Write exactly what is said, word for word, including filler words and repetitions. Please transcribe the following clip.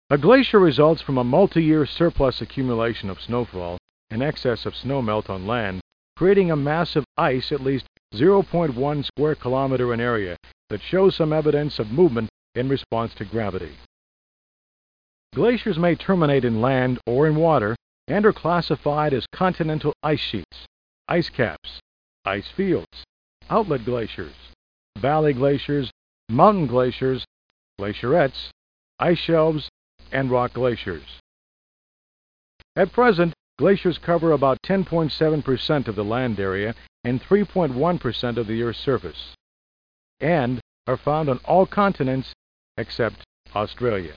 A glacier results from a multi-year surplus accumulation of snowfall in excess of snowmelt on land, creating a mass of ice at least zero point one square kilometer in area that shows some evidence of movement in response to gravity. Glaciers may terminate in land or in water and are classified as continental ice sheets, ice caps, ice fields, outlet glaciers, valley glaciers, mountain glaciers, glacierettes, ice shelves, and rock glaciers. At present, glaciers cover about ten point seven percent of the land area and three point one percent of the Earth's surface, and are found on all continents except Australia.